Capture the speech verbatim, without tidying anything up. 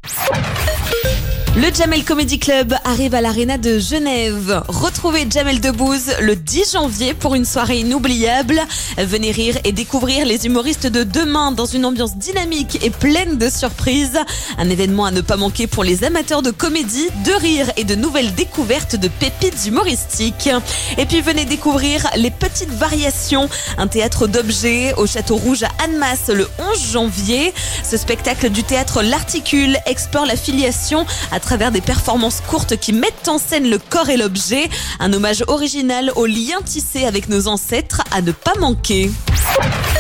Le Jamel Comedy Club arrive à l'Arena de Genève. Retrouvez Jamel Debbouze le dix janvier pour une soirée inoubliable. Venez rire et découvrir les humoristes de demain dans une ambiance dynamique et pleine de surprises. Un événement à ne pas manquer pour les amateurs de comédie, de rire et de nouvelles découvertes de pépites humoristiques. Et puis venez découvrir Les Petites Variations, un théâtre d'objets au Château Rouge à Annemasse le onze janvier. Ce spectacle du théâtre L'Articule explore la filiation à travers des performances courtes qui mettent en scène le corps et l'objet. Un hommage original aux liens tissés avec nos ancêtres à ne pas manquer.